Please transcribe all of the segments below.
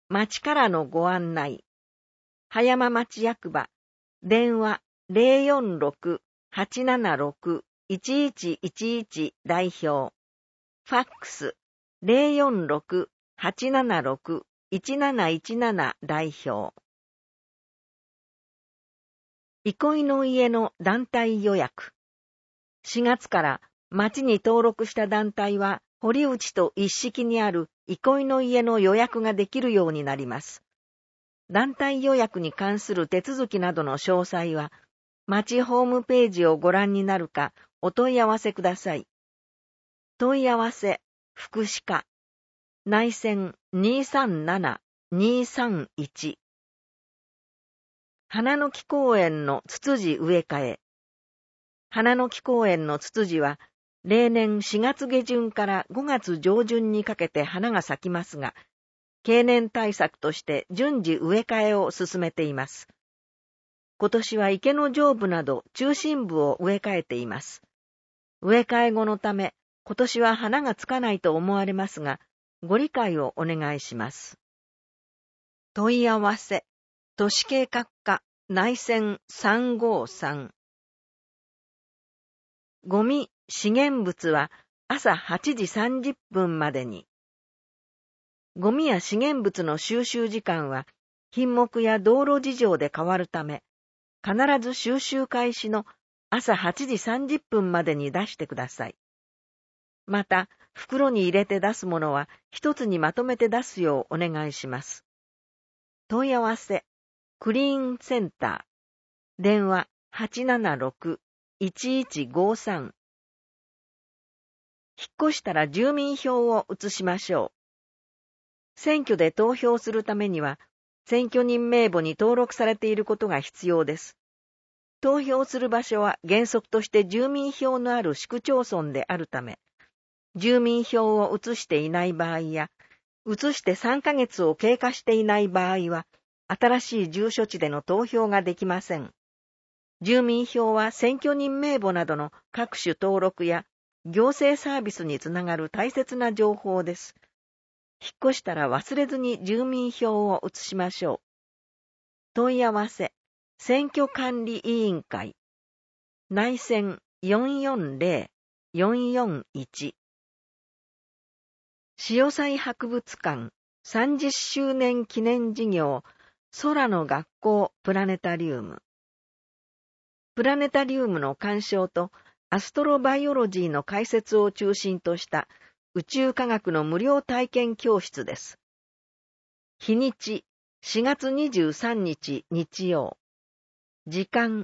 町からのご案内。葉山町役場、電話 046-876-1111 代表。ファックス 046-876-1717 代表。憩いの家の団体予約。4月から町に登録した団体は堀内と一式にある憩いの家の予約ができるようになります。団体予約に関する手続きなどの詳細は、町ホームページをご覧になるかお問い合わせください。問い合わせ、福祉課、内線 237-231。花の木公園のツツジ植え替え。花の木公園のツツジは、例年4月下旬から5月上旬にかけて花が咲きますが、経年対策として順次植え替えを進めています。今年は池の上部など中心部を植え替えています。植え替え後のため、今年は花がつかないと思われますが、ご理解をお願いします。問い合わせ、都市計画課内線353。ゴミ、資源物は朝8時30分までに。ゴミや資源物の収集時間は品目や道路事情で変わるため、必ず収集開始の朝8時30分までに出してください。また、袋に入れて出すものは一つにまとめて出すようお願いします。問い合わせ、クリーンセンター、電話 876-1153。引っ越したら住民票を移しましょう。選挙で投票するためには、選挙人名簿に登録されていることが必要です。投票する場所は原則として住民票のある市区町村であるため、住民票を移していない場合や、移して3ヶ月を経過していない場合は、新しい住所地での投票ができません。住民票は選挙人名簿などの各種登録や行政サービスにつながる大切な情報です。引っ越したら忘れずに住民票を移しましょう。問い合わせ、選挙管理委員会、内線 440-441。潮祭博物館30周年記念事業空の学校プラネタリウム。プラネタリウムの鑑賞とアストロバイオロジーの解説を中心とした宇宙科学の無料体験教室です。日にち4月23日日曜。時間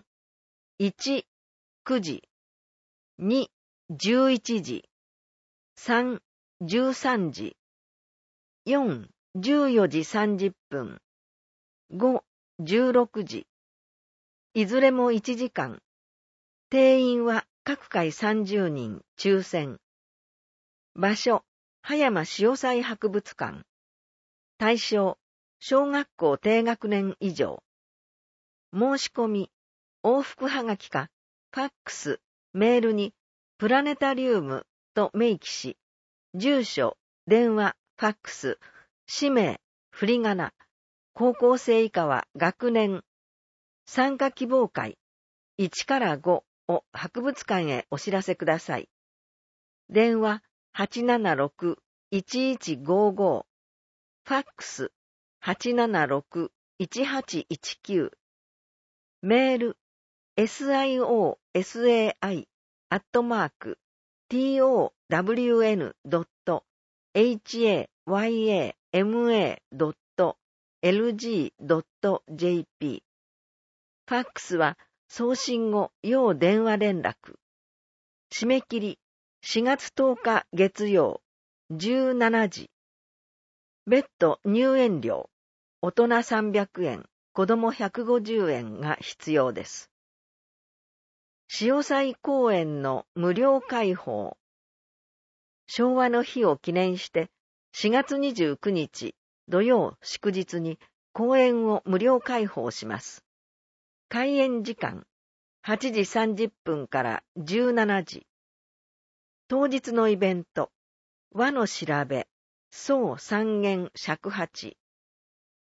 1、9時、2、11時、3、13時、4、14時30分、5、16時。いずれも1時間。定員は各回30人、抽選。場所、葉山潮祭博物館。対象、小学校低学年以上。申し込み、往復はがきか、ファックス、メールに、プラネタリウムと明記し、住所、電話、ファックス、氏名、振り仮名、高校生以下は学年、参加希望会、1から5を博物館へお知らせください。電話、876-1155。ファックス、876-1819。メール、sion@town.hayama.lg.jp。ファックスは送信後、要電話連絡。締め切り、4月10日月曜、17時。別途入園料、大人300円、子供150円が必要です。潮祭公園の無料開放。昭和の日を記念して4月29日土曜祝日に公園を無料開放します。開園時間8時30分から17時。当日のイベント、和の調べ、宋三元尺八。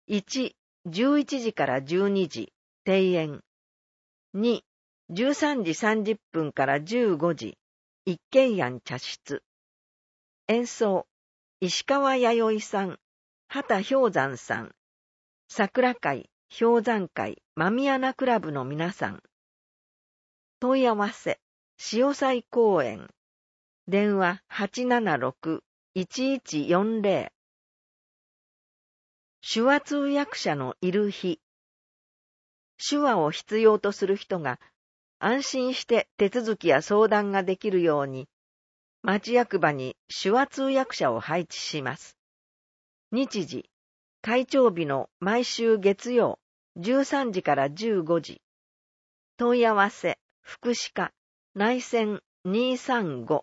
1、11時から12時、庭園。2、13時30分から15時、一軒庵茶室。演奏、石川弥生さん、畑氷山さん、桜会、氷山会、まみやなクラブの皆さん。問い合わせ、潮祭公園。電話876-1140。手話通訳者のいる日。手話を必要とする人が安心して手続きや相談ができるように、町役場に手話通訳者を配置します。日時、会長日の毎週月曜13時から15時。問い合わせ、福祉課、内線235。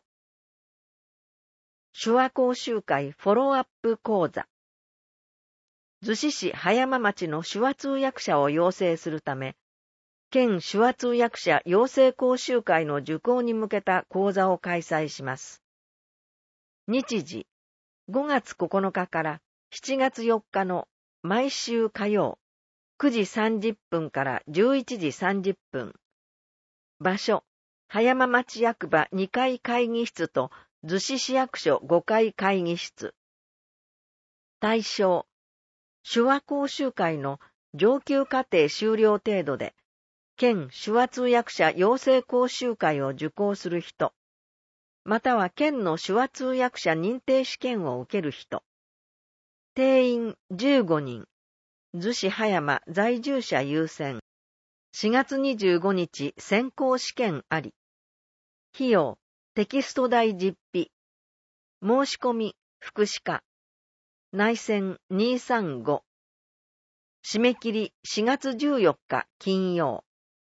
手話講習会フォローアップ講座。逗子市葉山町の手話通訳者を養成するため、県手話通訳者養成講習会の受講に向けた講座を開催します。日時、5月9日から7月4日の毎週火曜、9時30分から11時30分。場所、葉山町役場2階会議室と逗子市役所5階会議室。対象、手話講習会の上級課程修了程度で、県手話通訳者養成講習会を受講する人、または県の手話通訳者認定試験を受ける人。定員15人。逗子葉山在住者優先。4月25日選考試験あり。費用、テキスト代実費。申し込み、福祉課。内線235。締め切り4月14日金曜。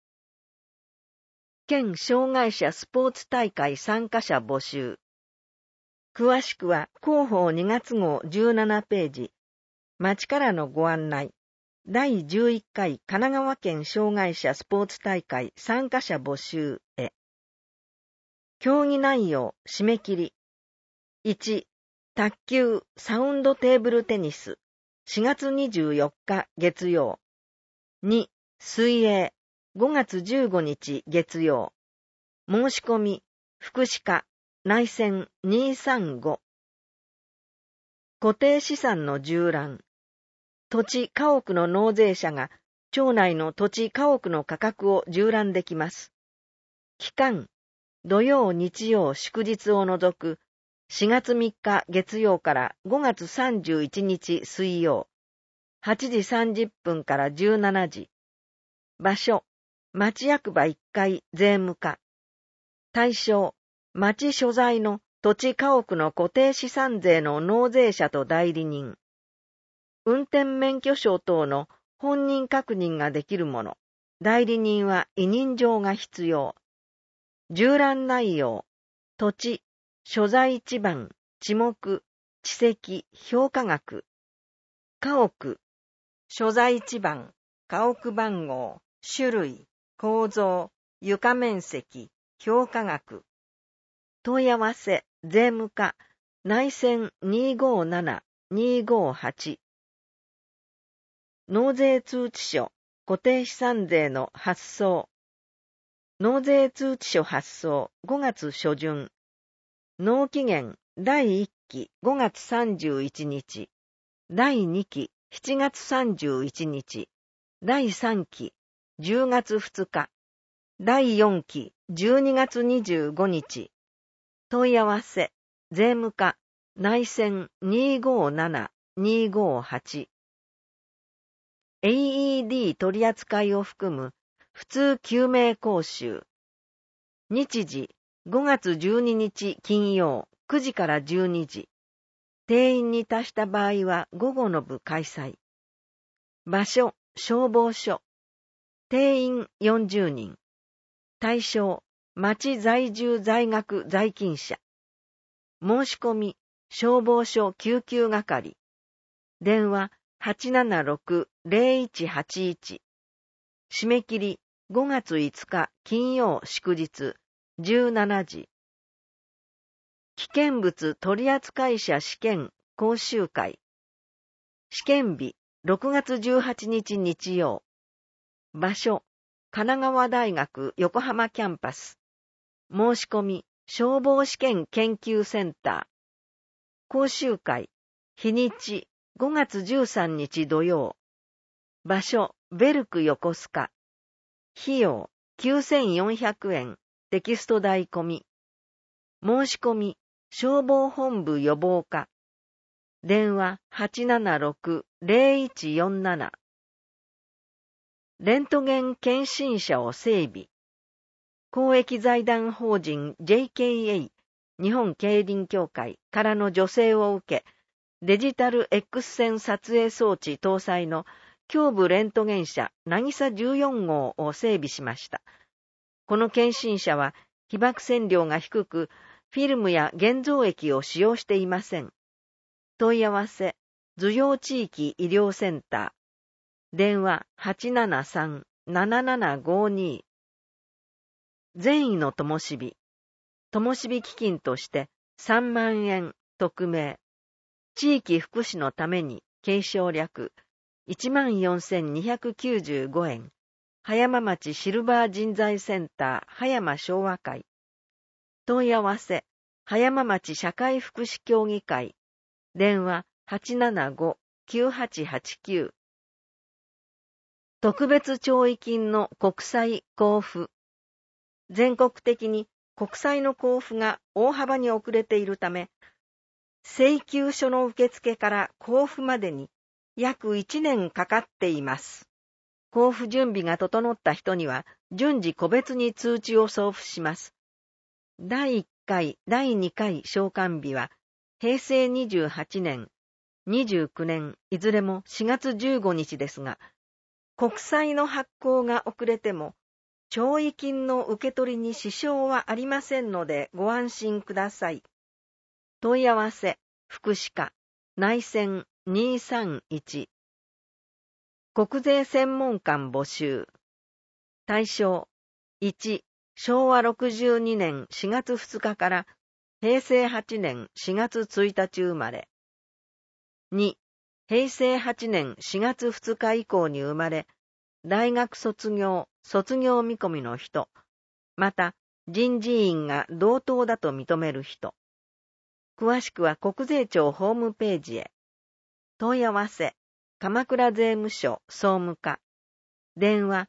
県障害者スポーツ大会参加者募集。詳しくは広報2月号17ページ。町からのご案内。第11回神奈川県障害者スポーツ大会参加者募集へ。競技内容、締め切り。1、卓球、サウンドテーブルテニス。4月24日月曜。2、水泳。5月15日月曜。申し込み、福祉課、内線235。固定資産の縦覧。土地家屋の納税者が町内の土地家屋の価格を縦覧できます。期間、土曜日曜祝日を除く4月3日月曜から5月31日水曜、8時30分から17時。場所、町役場1階税務課。対象、町所在の土地家屋の固定資産税の納税者と代理人。運転免許証等の本人確認ができるもの。代理人は委任状が必要。縦覧内容、土地、所在地番、地目、地籍、評価額。家屋、所在地番、家屋番号、種類、構造、床面積、評価額。問い合わせ、税務課、内線257-258。納税通知書、固定資産税の発送。納税通知書発送5月初旬。納期限第1期5月31日。第2期7月31日。第3期10月2日。第4期12月25日。問い合わせ、税務課、内線257-258。AED 取り扱いを含む普通救命講習。日時、5月12日金曜9時から12時。定員に達した場合は午後の部開催。場所、消防署。定員40人。対象、町在住在学在勤者。申し込み、消防署救急係。電話876-0181。締め切り5月5日金曜祝日17時。危険物取扱者試験講習会。試験日 6月18日日曜。場所、神奈川大学横浜キャンパス。申し込み、消防試験研究センター。講習会、日にち、5月13日土曜。場所、ベルク横須賀。費用、9400円、テキスト代込み。申し込み、消防本部予防課。電話 876-0147。レントゲン検診車を整備。公益財団法人 JKA 日本競輪協会からの助成を受け、デジタル X 線撮影装置搭載の胸部レントゲン車なぎさ14号を整備しました。この検診車は被曝線量が低く、フィルムや現像液を使用していません。問い合わせ、頭陽地域医療センター。電話 873-7752。善意の灯火。灯火基金として3万円、匿名。地域福祉のために、継承略。14,295 円。葉山町シルバー人材センター葉山昭和会。問い合わせ、葉山町社会福祉協議会。電話 875-9889。特別弔慰金の国債交付。全国的に国債の交付が大幅に遅れているため、請求書の受付から交付までに約1年かかっています。交付準備が整った人には順次個別に通知を送付します。第1回、第2回償還日は平成28年、29年いずれも4月15日ですが、国債の発行が遅れても、弔慰金の受け取りに支障はありませんのでご安心ください。問い合わせ、福祉課、内線231。国税専門官募集。対象、1、昭和62年4月2日から平成8年4月1日生まれ。2、平成8年4月2日以降に生まれ、大学卒業見込みの人、また人事院が同等だと認める人。詳しくは国税庁ホームページへ。問い合わせ、鎌倉税務署総務課。電話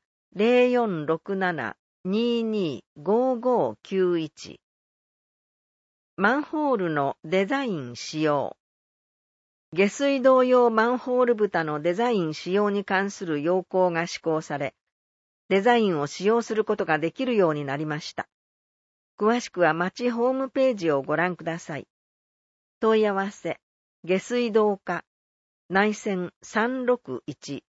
0467-225591。マンホールのデザイン使用。下水道用マンホール蓋のデザイン使用に関する要項が施行され、デザインを使用することができるようになりました。詳しくは町ホームページをご覧ください。問い合わせ、下水道課、内線361。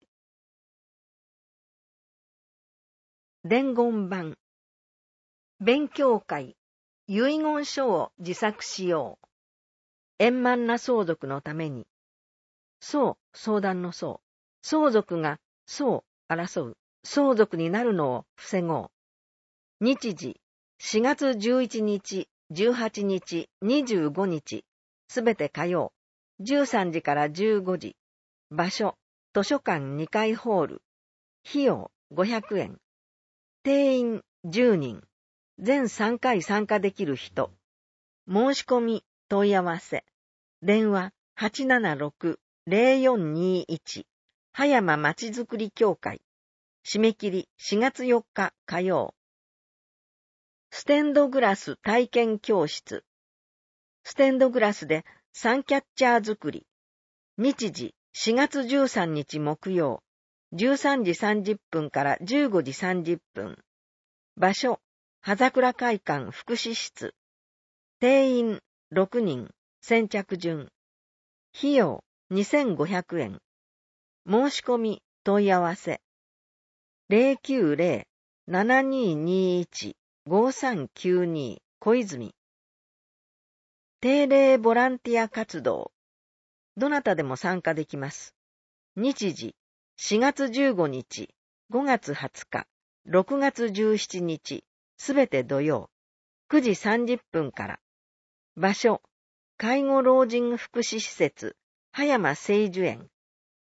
伝言板。勉強会、遺言書を自作しよう。円満な相続のために。相談の相。相続が争う。相続になるのを防ごう。日時、4月11日、18日、25日、すべて火曜、13時から15時。場所、図書館2階ホール。費用、500円。定員、10人。全3回参加できる人。申し込み、問い合わせ。電話、876-0421。葉山まちづくり協会。締め切り4月4日火曜。ステンドグラス体験教室。ステンドグラスでサンキャッチャー作り。日時4月13日木曜。13時30分から15時30分。場所、葉桜会館福祉室。定員6人。先着順。費用2500円。申し込み、問い合わせ。090-7221-5392 小泉。定例ボランティア活動。どなたでも参加できます。日時、4月15日、5月20日、6月17日、すべて土曜、9時30分から。場所、介護老人福祉施設、葉山聖樹園。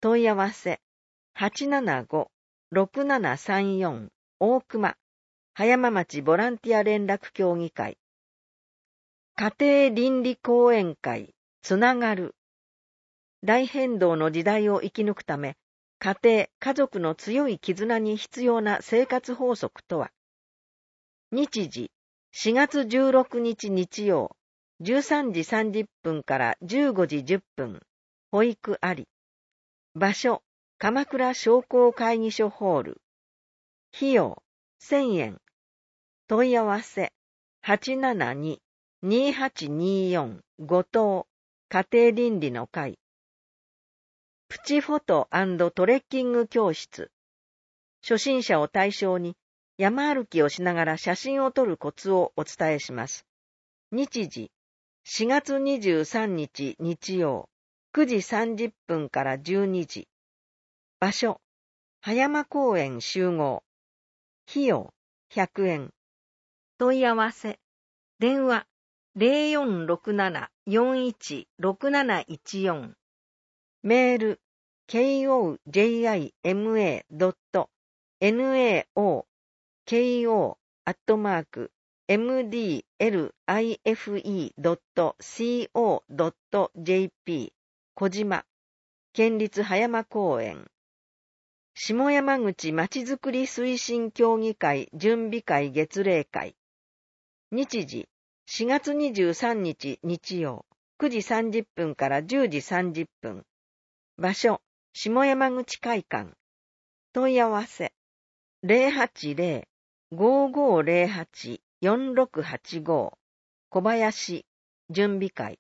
問い合わせ、875-6734 大熊、葉山町ボランティア連絡協議会。家庭倫理講演会、つながる。大変動の時代を生き抜くため、家庭、家族の強い絆に必要な生活法則とは。日時、4月16日日曜、13時30分から15時10分、保育あり。場所、鎌倉商工会議所ホール。費用、1000円。問い合わせ、872-2824 後藤、家庭倫理の会。プチフォト&トレッキング教室。初心者を対象に山歩きをしながら写真を撮るコツをお伝えします。日時、4月23日日曜、9時30分から12時。場所、葉山公園集合。費用、100円。問い合わせ、電話、0467-416714。メール、kojimo.nao.mdlife.co.jp 小島、県立葉山公園。下山口まちづくり推進協議会準備会月例会。日時、4月23日日曜、9時30分から10時30分。場所、下山口会館。問い合わせ、080-5508-4685 小林、準備会。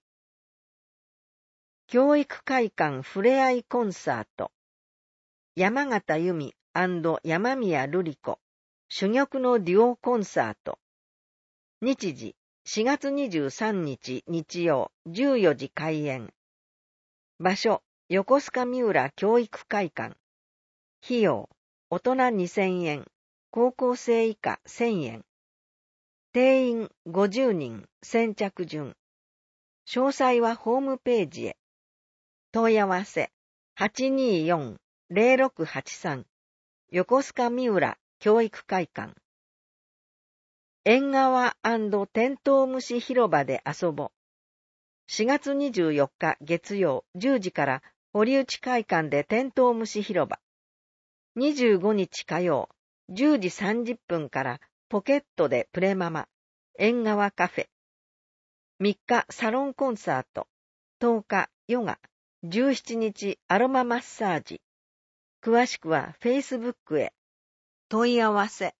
教育会館ふれあいコンサート。山形由美&山宮瑠璃子、珠玉のデュオコンサート。日時、4月23日日曜、14時開演。場所、横須賀三浦教育会館。費用、大人2000円、高校生以下1000円。定員50人、先着順。詳細はホームページへ。問い合わせ、824-0683 横須賀三浦教育会館。縁側&テントウムシ広場で遊ぼ。4月24日月曜10時から堀内会館でテントウムシ広場。25日火曜10時30分からポケットでプレママ、縁側カフェ。3日サロンコンサート。10日ヨガ。17日アロママッサージ。詳しくは Facebook へ。問い合わせ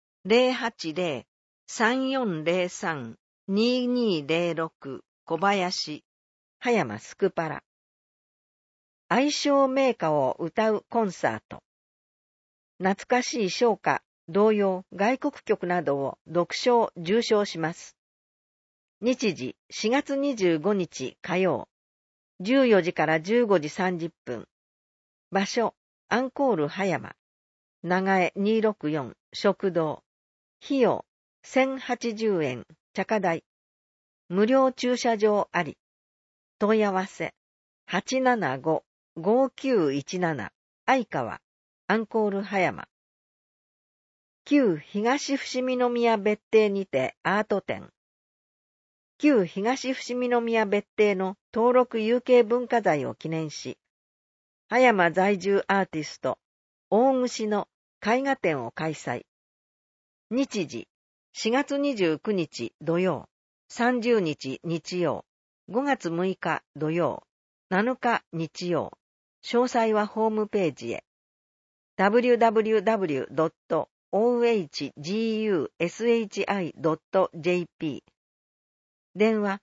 080-3403-2206 小林、葉山スクパラ。愛称名歌を歌うコンサート。懐かしい唱歌、童謡、外国曲などを独唱、重唱します。日時4月25日火曜、14時から15時30分。場所、アンコール葉山。長江264食堂。費用、1080円、茶化代。無料駐車場あり。問い合わせ、875-5917相川、アンコール葉山。旧東伏見宮別邸にてアート展。旧東伏見宮別邸の登録有形文化財を記念し、葉山在住アーティスト、大串の絵画展を開催。日時、4月29日土曜、30日日曜、5月6日土曜、7日日曜。詳細はホームページへ。www.ohgushi.jp 電話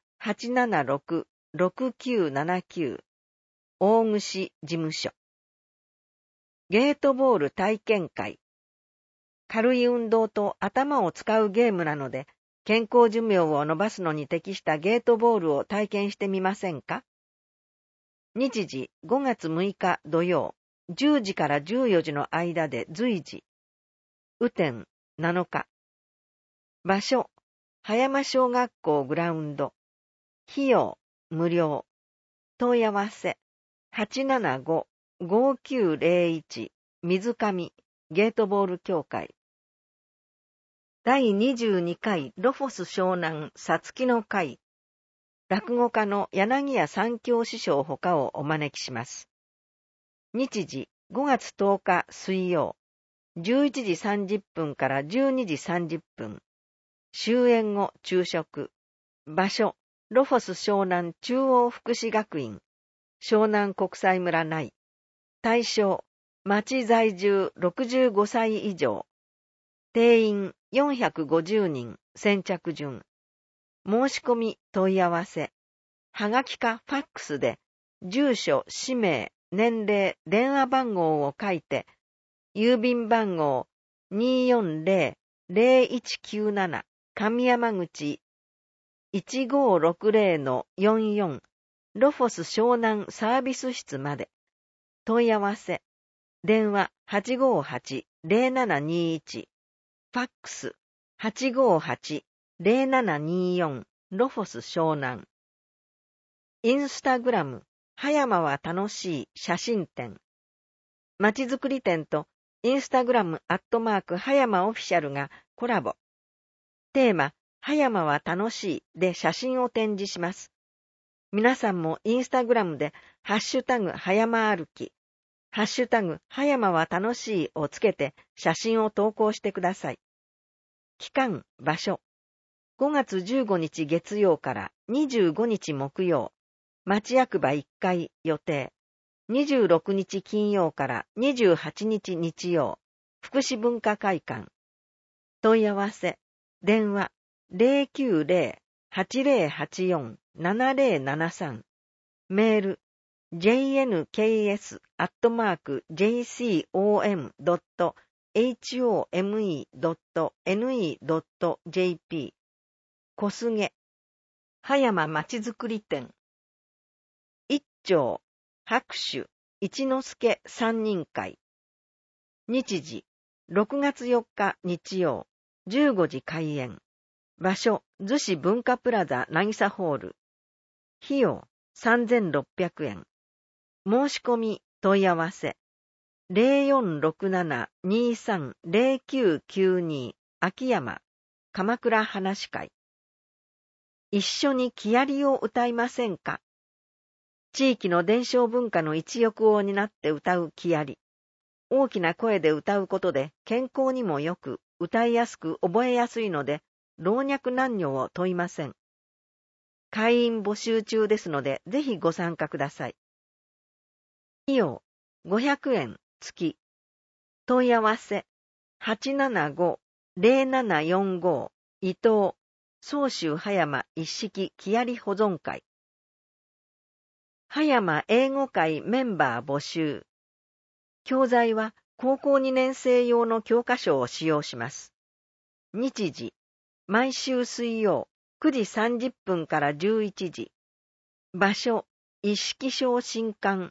876-6979 大串事務所。ゲートボール体験会。軽い運動と頭を使うゲームなので、健康寿命を伸ばすのに適したゲートボールを体験してみませんか？日時5月6日土曜、10時から14時の間で随時。雨天7日。場所、葉山小学校グラウンド。費用無料。問い合わせ 5901水上ゲートボール協会。第22回ロフォス湘南さつきの会。落語家の柳家三京師匠ほかをお招きします。日時5月10日水曜、11時30分から12時30分。終演後昼食。場所、ロフォス湘南中央福祉学院、湘南国際村内。対象、町在住65歳以上。定員450人、先着順。申し込み問い合わせ。はがきかファックスで、住所、氏名、年齢、電話番号を書いて、郵便番号 240-0197 上山口 1560-44 ロフォス湘南サービス室まで。問い合わせ。電話 858-0721 ファックス 858-0724 ロフォス湘南。インスタグラム、葉山は楽しい写真展。まちづくり展とインスタグラム@葉山オフィシャルがコラボ。テーマ、葉山は楽しいで写真を展示します。皆さんもインスタグラムでハッシュタグ葉山歩き、ハッシュタグ葉山は楽しいをつけて写真を投稿してください。期間、場所。5月15日月曜から25日木曜、町役場1階予定。26日金曜から28日日曜、福祉文化会館。問い合わせ、電話 090-8084-7073。メール、jnks@jcom.home.ne.jp。小菅、葉山まちづくり展。一丁、拍手、一之助三人会。日時、6月4日日曜、15時開演。場所、逗子文化プラザ渚ホール。費用、3600円。申し込み、問い合わせ。0467-230992 秋山、鎌倉話会。一緒に木遣を歌いませんか？地域の伝承文化の一翼を担って歌う木遣。大きな声で歌うことで健康にもよく、歌いやすく覚えやすいので、老若男女を問いません。会員募集中ですので、ぜひご参加ください。費用、500円付き。問い合わせ、875-0745 伊藤、総州葉山一式木遣保存会。葉山英語会メンバー募集。教材は高校2年生用の教科書を使用します。日時、毎週水曜9時30分から11時。場所、一式小新館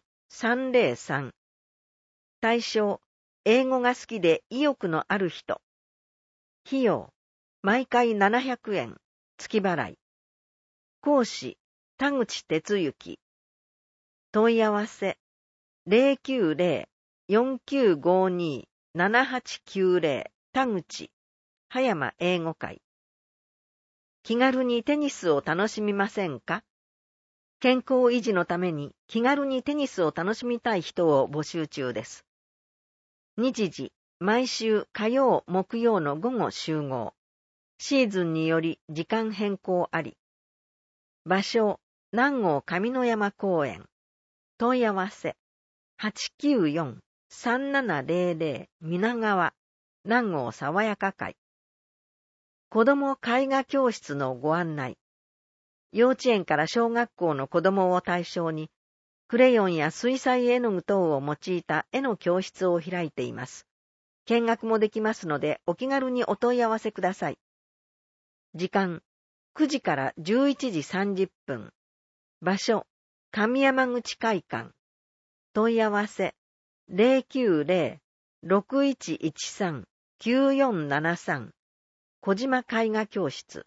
303。対象、英語が好きで意欲のある人。費用、毎回700円、月払い。講師、田口哲之。問い合わせ、090-4952-7890 田口、葉山英語会。気軽にテニスを楽しみませんか？健康維持のために気軽にテニスを楽しみたい人を募集中です。日時、毎週火曜、木曜の午後集合。シーズンにより時間変更あり。場所、南郷上山公園。問い合わせ、894-3700 皆川、南郷爽やか会。子ども絵画教室のご案内。幼稚園から小学校の子どもを対象に、クレヨンや水彩絵の具等を用いた絵の教室を開いています。見学もできますので、お気軽にお問い合わせください。時間、9時から11時30分。場所、上山口会館。問い合わせ、090-6113-9473 小島絵画教室。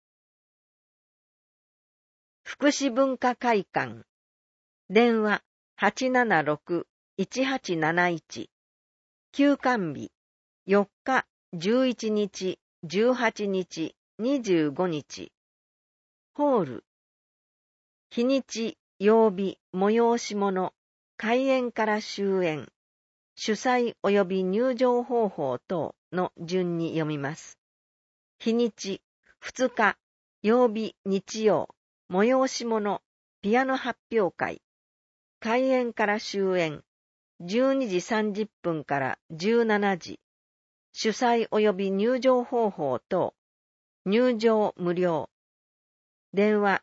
福祉文化会館。電話 876-1871。休館日、4日、11日、18日、25日。ホール、日にち、曜日、催し物、開演から終演、主催及び入場方法等の順に読みます。日にち、2日、曜日、日曜、催し物、ピアノ発表会、開演から終演、12時30分から17時、主催及び入場方法等、入場無料。電話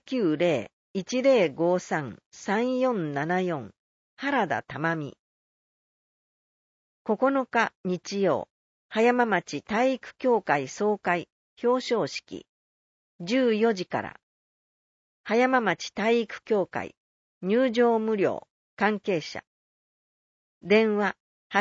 090-1053-3474原田珠美。9日日曜、葉山町体育協会総会表彰式14時から。葉山町体育協会入場無料関係者。電話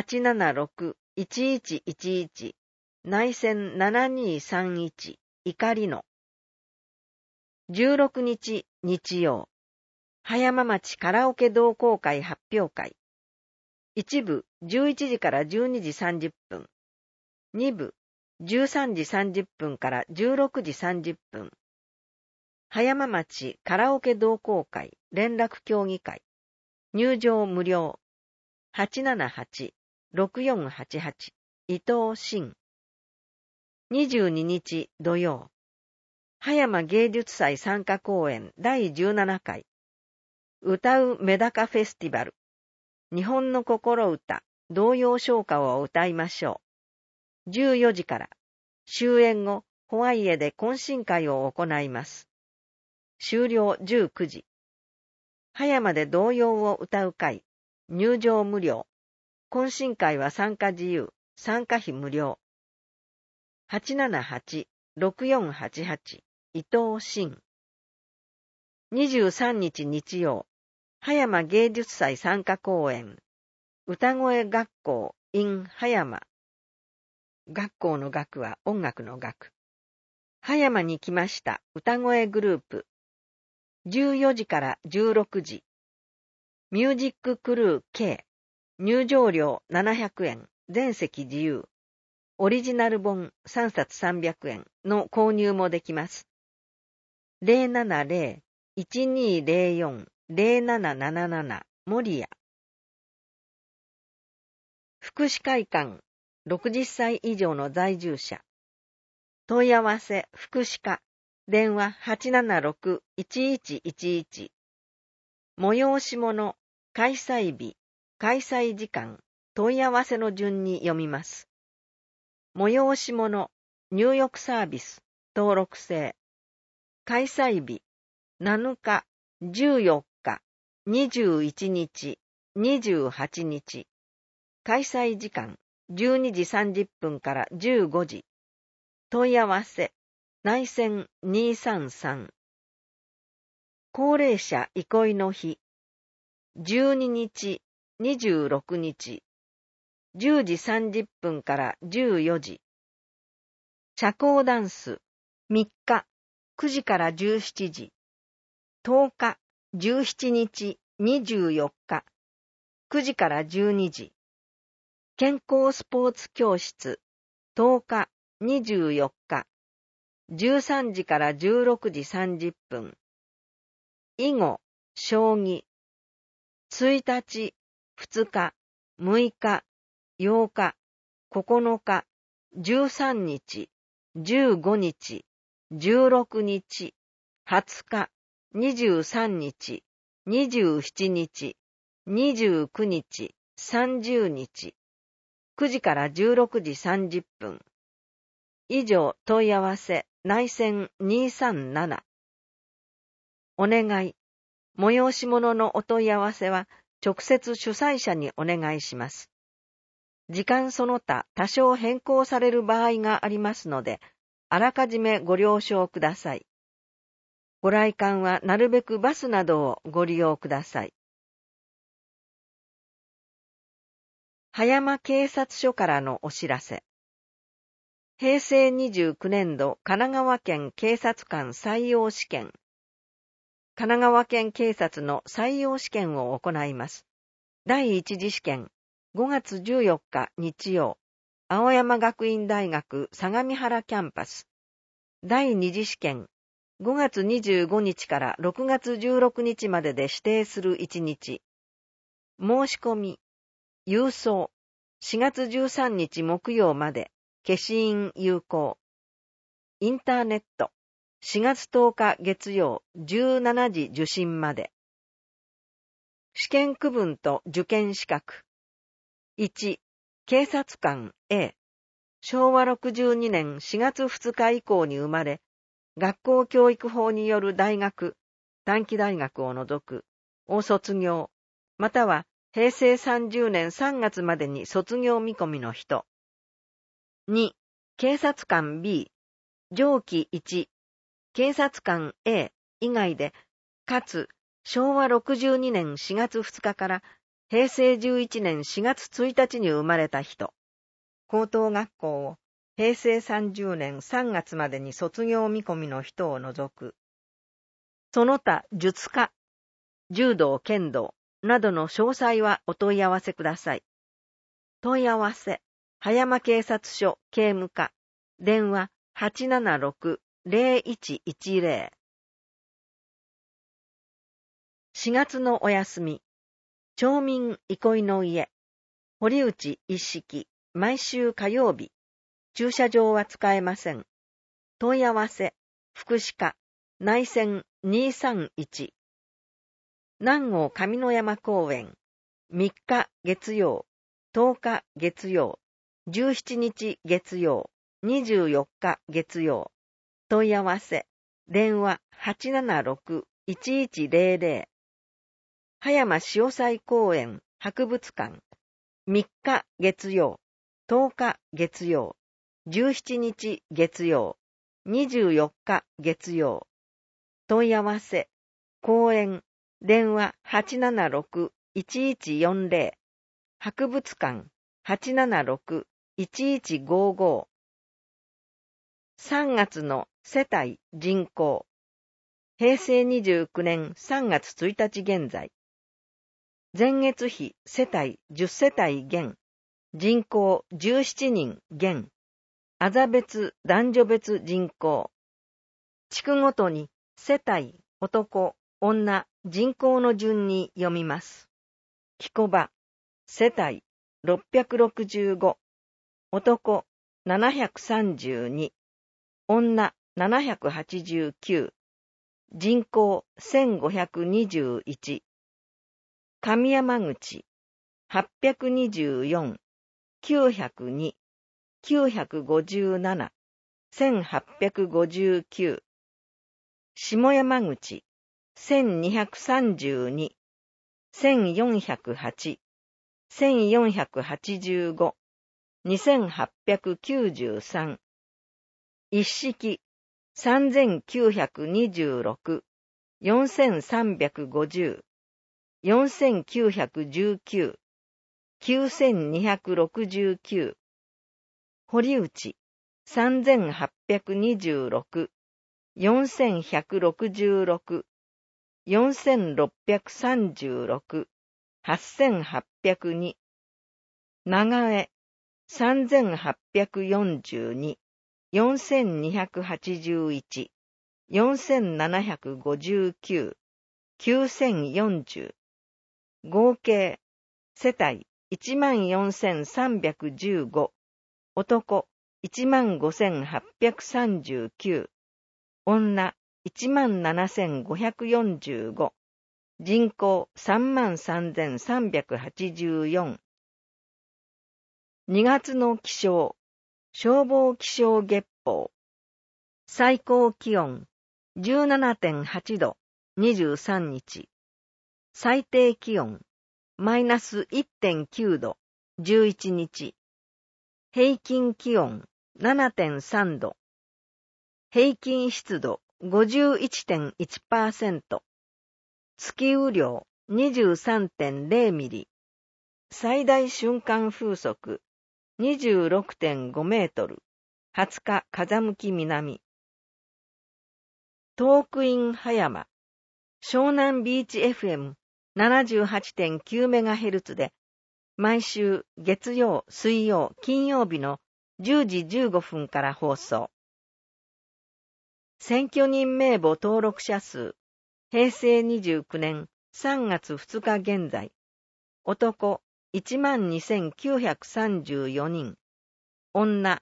876-1111内線7231怒りの。16日日曜、葉山町カラオケ同好会発表会。1部11時から12時30分。2部13時30分から16時30分。葉山町カラオケ同好会連絡協議会。入場無料。878-6488伊藤真。22日土曜、葉山芸術祭参加公演第17回歌うメダカフェスティバル。日本の心歌、童謡唱歌を歌いましょう。14時から。終演後、ホワイエで懇親会を行います。終了19時。葉山で童謡を歌う会。入場無料。懇親会は参加自由。参加費無料。878-6488伊藤真。23日日曜、葉山芸術祭参加公演歌声学校 in 葉山。学校の学は音楽の学。葉山に来ました歌声グループ。14時から16時。ミュージッククルー K。入場料700円。全席自由。オリジナル本3冊300円の購入もできます。070-1204-0777 森谷。福祉会館60歳以上の在住者。問い合わせ福祉課。電話876-1111。催し物、開催日、開催時間、問い合わせの順に読みます。催し物、入浴サービス、登録制。開催日、7日、14日、21日、28日。開催時間、12時30分から15時。問い合わせ、内線233。高齢者憩いの日、12日、26日、10時30分から14時。社交ダンス、3日、9時から17時。10日、17日、24日、9時から12時。健康スポーツ教室、10日、24日、13時から16時30分。囲碁、将棋、1日、2日、6日、8日、9日、13日、15日、16日、20日、23日、27日、29日、30日。9時から16時30分。以上問い合わせ内線237。お願い。催し物のお問い合わせは直接主催者にお願いします。時間その他多少変更される場合がありますので、あらかじめご了承ください。ご来館はなるべくバスなどをご利用ください。葉山警察署からのお知らせ。平成29年度神奈川県警察官採用試験神奈川県警察の採用試験を行います。第一次試験、5月14日日曜、青山学院大学相模原キャンパス。第二次試験、5月25日から6月16日までで指定する1日。申し込み、郵送、4月13日木曜まで、消印有効。インターネット、4月10日月曜17時受信まで。試験区分と受験資格。1、警察官 A。昭和62年4月2日以降に生まれ、学校教育法による大学、短期大学を除く、を卒業、または平成30年3月までに卒業見込みの人。2、警察官 B。上記1、警察官 A 以外で、かつ昭和62年4月2日から平成11年4月1日に生まれた人。高等学校を平成30年3月までに卒業見込みの人を除く。その他術家、柔道、剣道などの詳細はお問い合わせください。問い合わせ、葉山警察署警務課、電話 876-0110。4月のお休み、町民憩いの家、堀内一式、毎週火曜日、駐車場は使えません。問い合わせ、福祉課、内線231。南郷上野山公園、3日月曜、10日月曜、17日月曜、24日月曜。問い合わせ、電話 876-1100。葉山潮祭公園博物館、3日月曜、10日月曜、17日月曜、24日月曜。問い合わせ、公園、電話 876-1140。博物館 876-1155。3月の世帯人口。平成29年3月1日現在。前月比世帯10世帯減。人口17人減。あざ別男女別人口。地区ごとに世帯男女人口の順に読みます。木古場世帯665。男732。女789。人口1521。上山口824。902。957。1859。下山口1232。1408。1485。2893。一式3926。4350。4919。9269。堀内3826。4166。4636。8802。長江3842。4281。4759。9040。合計世帯14,315。男15,839。女17,545。人口33,384。2月の気象。消防気象月報。最高気温 17.8 度23日。最低気温マイナス 1.9 度11日。平均気温 7.3 度。平均湿度 51.1%。月雨量 23.0 ミリ。最大瞬間風速 26.5 メートル。20日風向き南。トークイン葉山。 湘南ビーチ FM78.9MHz で、毎週月曜、水曜、金曜日の10時15分から放送。選挙人名簿登録者数、平成29年3月2日現在、男 12,934 人、女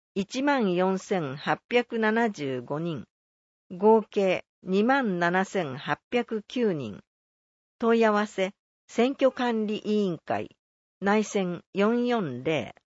14,875 人、合計 27,809 人。問い合わせ、選挙管理委員会、内線440